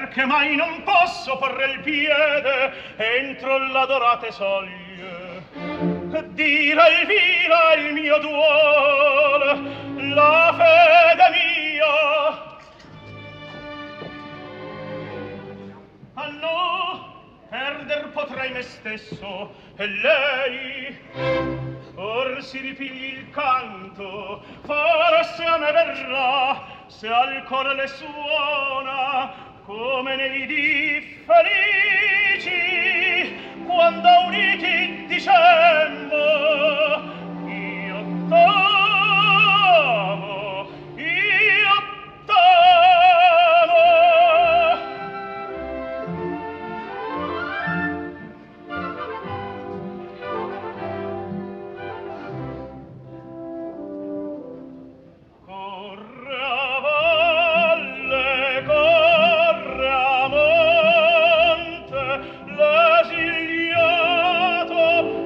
perché mai non posso porre il piede entro l'adorate soglie. Dire il vira il mio duole, la fede mia. Ah no, perder potrei me stesso e lei. Or si ripigli il canto, forse a me verrà, se al cuore le suona, come nei dì felici, quando uniti dicemmo, io t'amo, io t'amo. Corre a valle, corre a monte, l'esiliato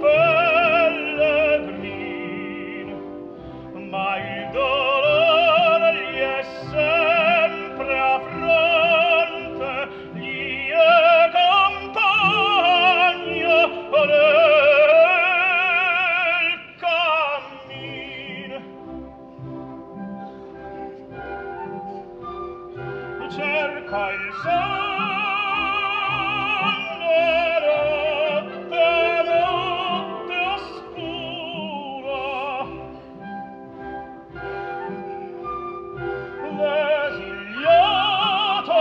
pellegrin, ma il dolore gli è sempre a fronte, gli è compagno nel cammin. Cerca il sonno, notte oscura, l'esiliato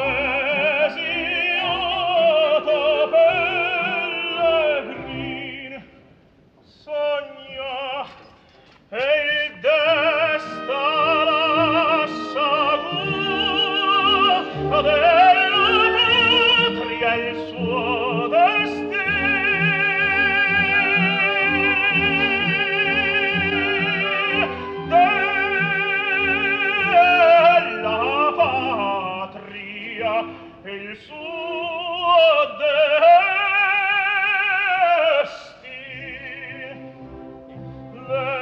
pellegrin sogna e il desta lascia della patria il suo destin, della patria il suo destin.